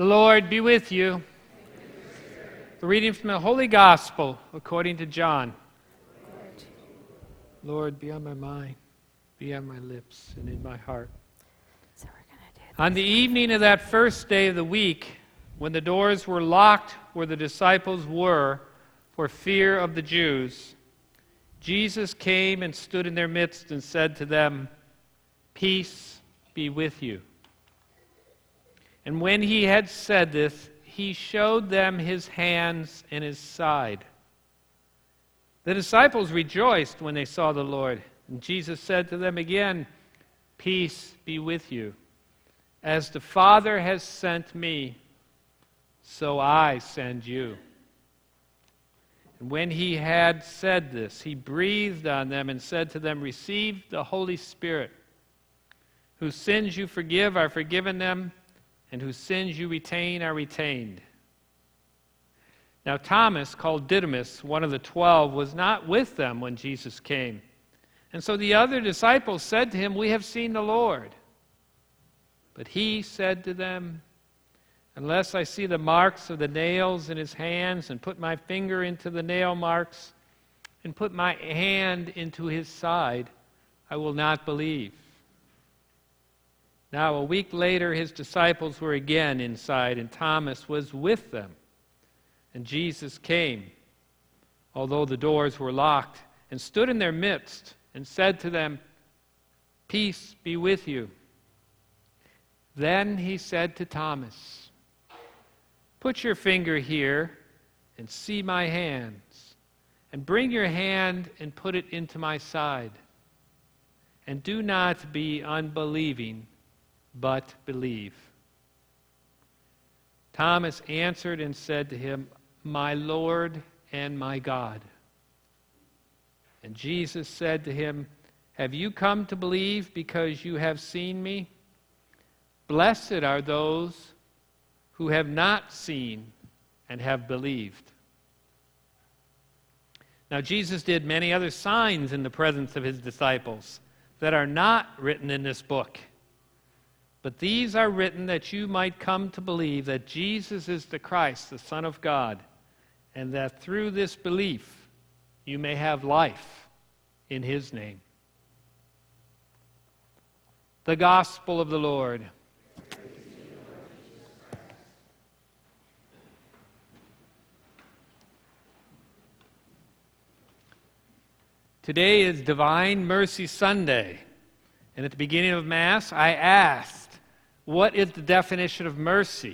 The Lord be with you. The reading from the Holy Gospel according to John. Lord, be on my mind, be on my lips, and in my heart. On the evening of that first day of the week, when the doors were locked where the disciples were for fear of the Jews, Jesus came and stood in their midst and said to them, "Peace be with you." And when he had said this, he showed them his hands and his side. The disciples rejoiced when they saw the Lord. And Jesus said to them again, "Peace be with you. As the Father has sent me, so I send you." And when he had said this, he breathed on them and said to them, "Receive the Holy Spirit. Whose sins you forgive are forgiven them, and whose sins you retain are retained." Now Thomas, called Didymus, one of the 12, was not with them when Jesus came. And so the other disciples said to him, "We have seen the Lord." But he said to them, "Unless I see the marks of the nails in his hands, and put my finger into the nail marks, and put my hand into his side, I will not believe." Now a week later, his disciples were again inside, and Thomas was with them. And Jesus came, although the doors were locked, and stood in their midst, and said to them, "Peace be with you." Then he said to Thomas, "Put your finger here, and see my hands, and bring your hand and put it into my side. And do not be unbelieving, but believe." Thomas answered and said to him, "My Lord and my God." And Jesus said to him, "Have you come to believe because you have seen me? Blessed are those who have not seen and have believed." Now Jesus did many other signs in the presence of his disciples that are not written in this book. But these are written that you might come to believe that Jesus is the Christ, the Son of God, and that through this belief you may have life in his name. The Gospel of the Lord. Today is Divine Mercy Sunday, and at the beginning of Mass I asked, what is the definition of mercy?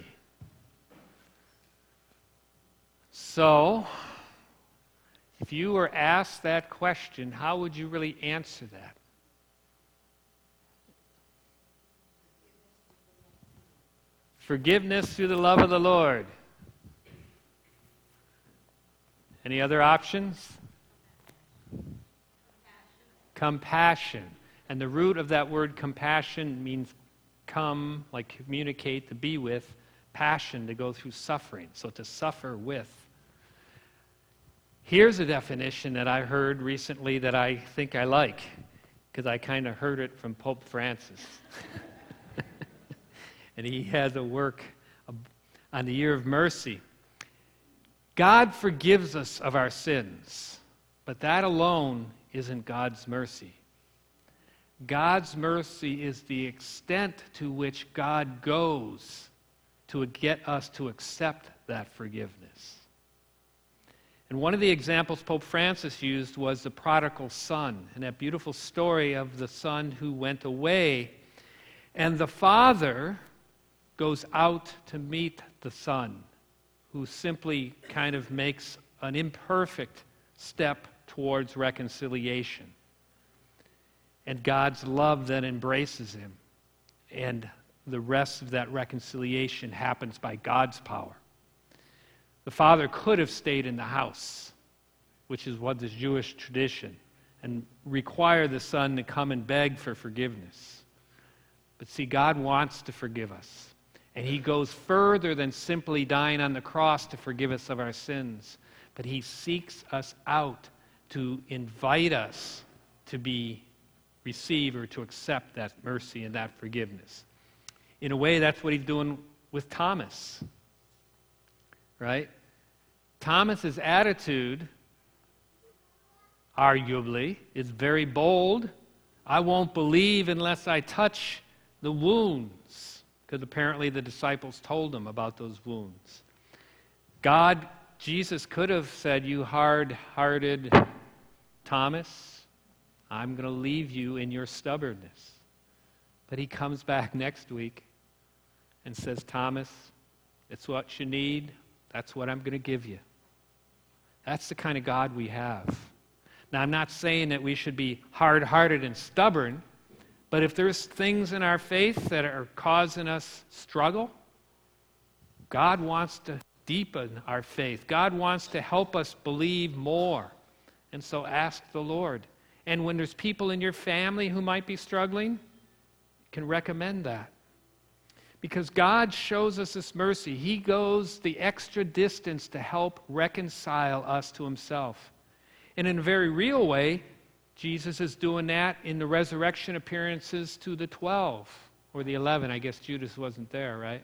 So, if you were asked that question, how would you really answer that? Forgiveness through the love of the Lord. Any other options? Compassion. And the root of that word compassion means come, like communicate, to be with, passion, to go through suffering, so to suffer with. Here's a definition that I heard recently that I think I like, because I kind of heard it from Pope Francis. And he has a work on the Year of Mercy. God forgives us of our sins, but that alone isn't God's mercy. God's mercy is the extent to which God goes to get us to accept that forgiveness. And one of the examples Pope Francis used was the prodigal son, and that beautiful story of the son who went away, and the father goes out to meet the son, who simply kind of makes an imperfect step towards reconciliation. And God's love then embraces him. And the rest of that reconciliation happens by God's power. The father could have stayed in the house, which is what the Jewish tradition, and require the son to come and beg for forgiveness. But see, God wants to forgive us. And he goes further than simply dying on the cross to forgive us of our sins. But he seeks us out to invite us to receive or to accept that mercy and that forgiveness. In a way, that's what he's doing with Thomas, right? Thomas's attitude, arguably, is very bold. I won't believe unless I touch the wounds, because apparently the disciples told him about those wounds. Jesus could have said, you hard-hearted Thomas, I'm going to leave you in your stubbornness. But he comes back next week and says, Thomas, it's what you need. That's what I'm going to give you. That's the kind of God we have. Now, I'm not saying that we should be hard-hearted and stubborn, but if there's things in our faith that are causing us struggle, God wants to deepen our faith. God wants to help us believe more. And so ask the Lord. And when there's people in your family who might be struggling, you can recommend that. Because God shows us this mercy. He goes the extra distance to help reconcile us to himself. And in a very real way, Jesus is doing that in the resurrection appearances to the 12, or the 11. I guess Judas wasn't there, right?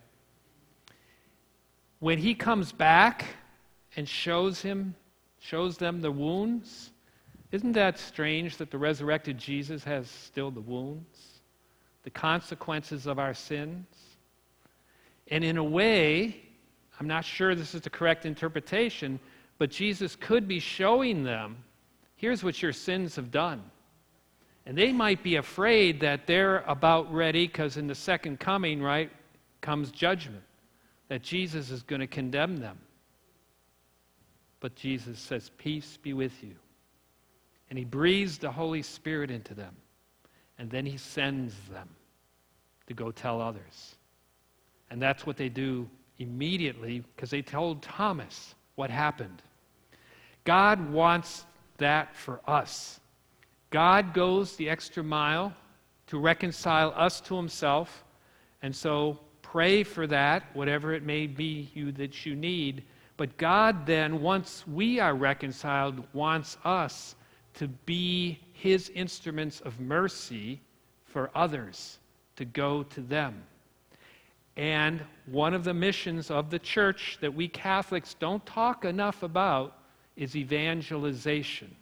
When he comes back and shows them the wounds, isn't that strange that the resurrected Jesus has still the wounds, the consequences of our sins? And in a way, I'm not sure this is the correct interpretation, but Jesus could be showing them, here's what your sins have done. And they might be afraid that they're about ready, because in the second coming, right, comes judgment, that Jesus is going to condemn them. But Jesus says, peace be with you. And he breathes the Holy Spirit into them. And then he sends them to go tell others. And that's what they do immediately, because they told Thomas what happened. God wants that for us. God goes the extra mile to reconcile us to himself. And so pray for that, whatever it may be that you need. But God then, once we are reconciled, wants us to be his instruments of mercy for others, to go to them. And one of the missions of the church that we Catholics don't talk enough about is evangelization.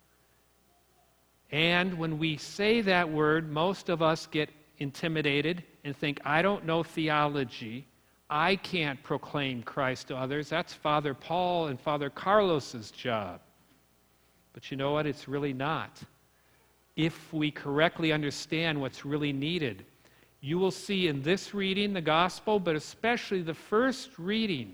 And when we say that word, most of us get intimidated and think, I don't know theology. I can't proclaim Christ to others. That's Father Paul and Father Carlos's job. But you know what? It's really not. If we correctly understand what's really needed, you will see in this reading, the gospel, but especially the first reading,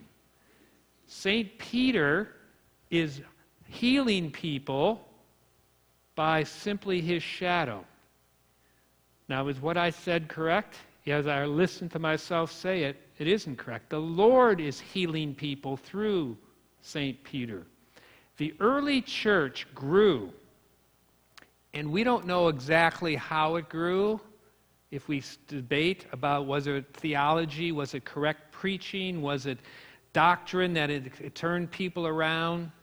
St. Peter is healing people by simply his shadow. Now, is what I said correct? As I listen to myself say it, it isn't correct. The Lord is healing people through St. Peter. The early church grew, and we don't know exactly how it grew. If we debate about was it theology, was it correct preaching, was it doctrine that it turned people around,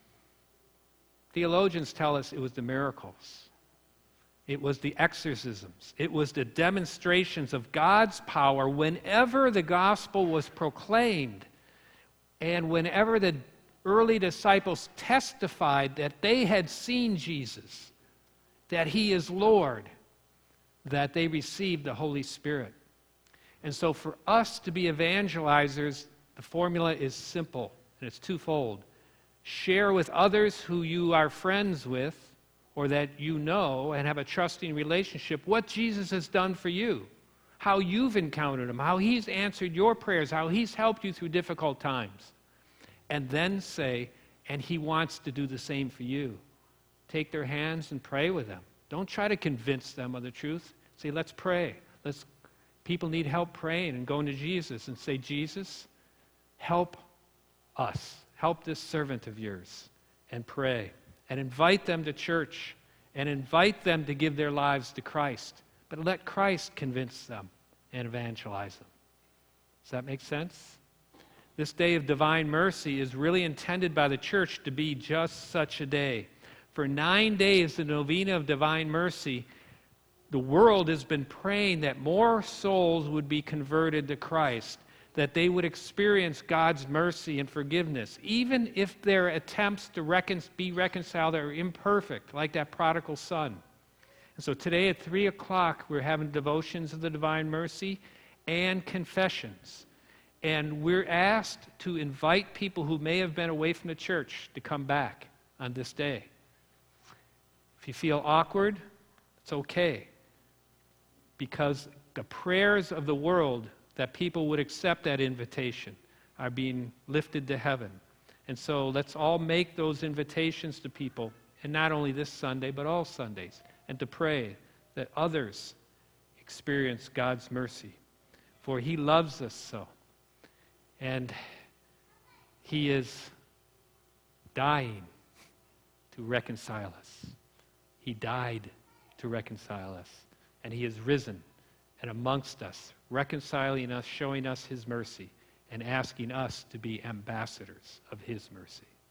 theologians tell us it was the miracles. It was the exorcisms. It was the demonstrations of God's power whenever the gospel was proclaimed, and whenever the early disciples testified that they had seen Jesus, that he is Lord, that they received the Holy Spirit. And so for us to be evangelizers, the formula is simple, and it's twofold. Share with others who you are friends with, or that you know and have a trusting relationship, what Jesus has done for you, how you've encountered him, how he's answered your prayers, how he's helped you through difficult times. And then say, and he wants to do the same for you. Take their hands and pray with them. Don't try to convince them of the truth. Say, let's pray. People need help praying and going to Jesus and say, Jesus, help us. Help this servant of yours. And pray. And invite them to church. And invite them to give their lives to Christ. But let Christ convince them and evangelize them. Does that make sense? This day of divine mercy is really intended by the church to be just such a day. For 9 days, the novena of divine mercy, the world has been praying that more souls would be converted to Christ, that they would experience God's mercy and forgiveness, even if their attempts to be reconciled are imperfect, like that prodigal son. And so today at 3 o'clock, we're having devotions of the Divine Mercy and confessions. And we're asked to invite people who may have been away from the church to come back on this day. If you feel awkward, it's okay. Because the prayers of the world that people would accept that invitation are being lifted to heaven. And so let's all make those invitations to people, and not only this Sunday, but all Sundays, and to pray that others experience God's mercy. For He loves us so. And He is dying to reconcile us. He died to reconcile us. And He is risen and amongst us, reconciling us, showing us His mercy, and asking us to be ambassadors of His mercy.